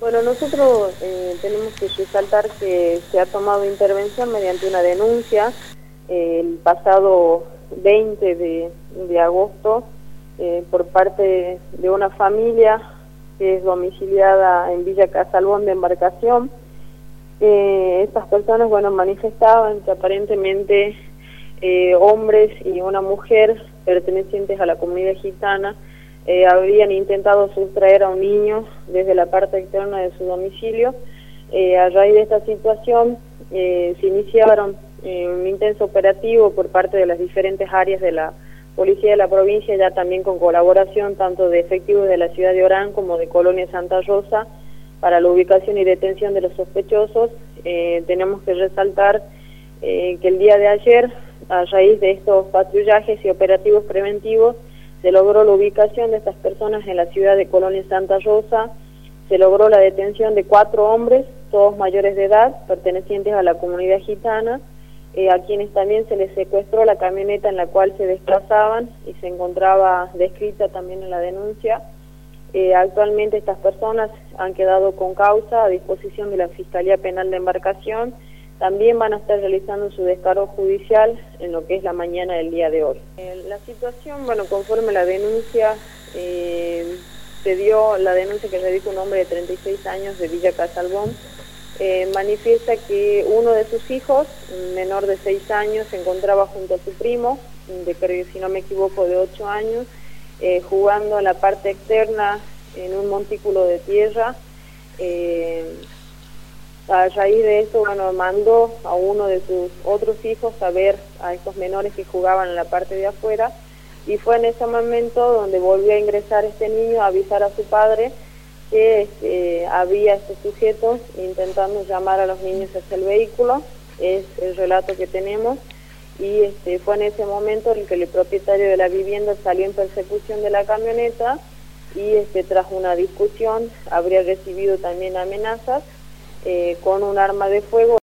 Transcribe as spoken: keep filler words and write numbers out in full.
Bueno, nosotros eh, tenemos que resaltar que se ha tomado intervención mediante una denuncia eh, el pasado veinte de, de agosto eh, por parte de una familia que es domiciliada en Villa Casalbón de Embarcación. Eh, estas personas, bueno, manifestaban que aparentemente eh, hombres y una mujer pertenecientes a la comunidad gitana Eh, habrían intentado sustraer a un niño desde la parte externa de su domicilio. Eh, a raíz de esta situación eh, se iniciaron eh, un intenso operativo por parte de las diferentes áreas de la Policía de la provincia, ya también con colaboración tanto de efectivos de la ciudad de Orán como de Colonia Santa Rosa, para la ubicación y detención de los sospechosos. Eh, tenemos que resaltar eh, que el día de ayer, a raíz de estos patrullajes y operativos preventivos, se logró la ubicación de estas personas en la ciudad de Colonia Santa Rosa. Se logró la detención de cuatro hombres, todos mayores de edad, pertenecientes a la comunidad gitana, eh, a quienes también se les secuestró la camioneta en la cual se desplazaban y se encontraba descrita también en la denuncia. Eh, actualmente estas personas han quedado con causa a disposición de la Fiscalía Penal de Embarcación. También van a estar realizando su descargo judicial en lo que es la mañana del día de hoy. Eh, la situación, bueno, conforme la denuncia, eh, se dio la denuncia que realiza un hombre de treinta y seis años de Villa Casalbón, eh, manifiesta que uno de sus hijos, un menor de seis años, se encontraba junto a su primo, de creo, si no me equivoco, de ocho años, eh, jugando en la parte externa en un montículo de tierra. Eh, A raíz de eso, bueno, mandó a uno de sus otros hijos a ver a estos menores que jugaban en la parte de afuera, y fue en ese momento donde volvió a ingresar este niño a avisar a su padre que este, había estos sujetos intentando llamar a los niños hacia el vehículo. Es el relato que tenemos, y este, fue en ese momento en que el propietario de la vivienda salió en persecución de la camioneta y este, tras una discusión habría recibido también amenazas Eh, con un arma de fuego.